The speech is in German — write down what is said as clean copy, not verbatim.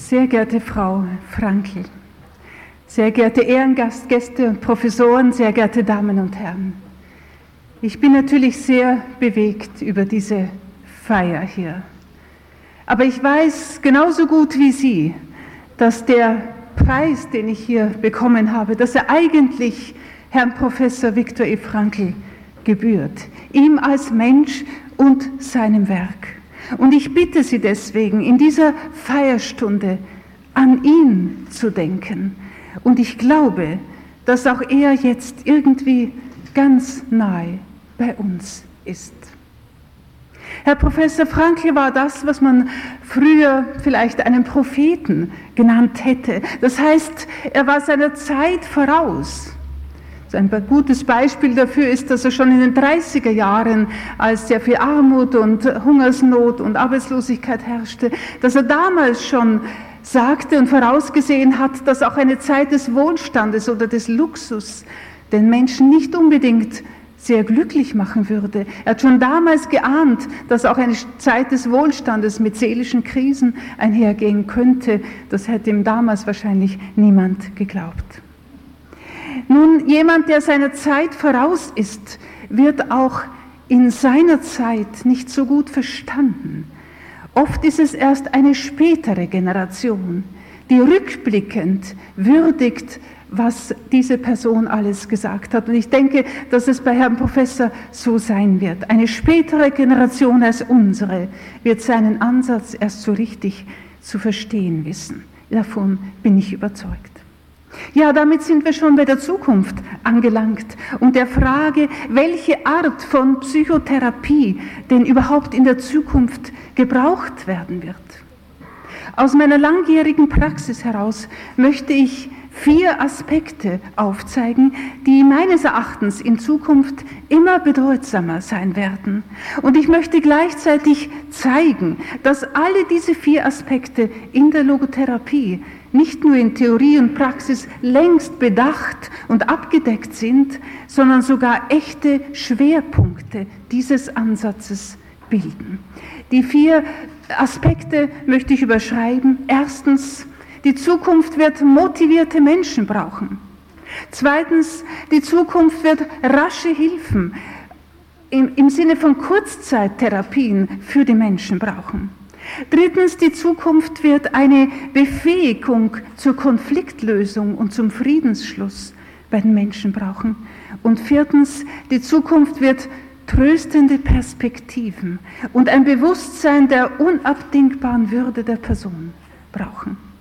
Sehr geehrte Frau Frankl, sehr geehrte Ehrengäste und Professoren, sehr geehrte Damen und Herren, ich bin natürlich sehr bewegt über diese Feier hier. Aber ich weiß genauso gut wie Sie, dass der Preis, den ich hier bekommen habe, dass er eigentlich Herrn Professor Viktor E. Frankl gebührt, ihm als Mensch und seinem Werk. Und ich bitte Sie deswegen, in dieser Feierstunde an ihn zu denken. Und ich glaube, dass auch er jetzt irgendwie ganz nahe bei uns ist. Herr Professor Frankl war das, was man früher vielleicht einen Propheten genannt hätte. Das heißt, er war seiner Zeit voraus. Ein gutes Beispiel dafür ist, dass er schon in den 30er Jahren, als sehr viel Armut und Hungersnot und Arbeitslosigkeit herrschte, dass er damals schon sagte und vorausgesehen hat, dass auch eine Zeit des Wohlstandes oder des Luxus den Menschen nicht unbedingt sehr glücklich machen würde. Er hat schon damals geahnt, dass auch eine Zeit des Wohlstandes mit seelischen Krisen einhergehen könnte. Das hätte ihm damals wahrscheinlich niemand geglaubt. Nun, jemand, der seiner Zeit voraus ist, wird auch in seiner Zeit nicht so gut verstanden. Oft ist es erst eine spätere Generation, die rückblickend würdigt, was diese Person alles gesagt hat. Und ich denke, dass es bei Herrn Professor so sein wird. Eine spätere Generation als unsere wird seinen Ansatz erst so richtig zu verstehen wissen. Davon bin ich überzeugt. Ja, damit sind wir schon bei der Zukunft angelangt und der Frage, welche Art von Psychotherapie denn überhaupt in der Zukunft gebraucht werden wird. Aus meiner langjährigen Praxis heraus möchte ich 4 Aspekte aufzeigen, die meines Erachtens in Zukunft immer bedeutsamer sein werden. Und ich möchte gleichzeitig zeigen, dass alle diese 4 Aspekte in der Logotherapie nicht nur in Theorie und Praxis längst bedacht und abgedeckt sind, sondern sogar echte Schwerpunkte dieses Ansatzes bilden. Die 4 Aspekte möchte ich überschreiben. Erstens, die Zukunft wird motivierte Menschen brauchen. Zweitens, die Zukunft wird rasche Hilfen im Sinne von Kurzzeittherapien für die Menschen brauchen. Drittens, die Zukunft wird eine Befähigung zur Konfliktlösung und zum Friedensschluss bei den Menschen brauchen. Und viertens, die Zukunft wird tröstende Perspektiven und ein Bewusstsein der unabdingbaren Würde der Person brauchen.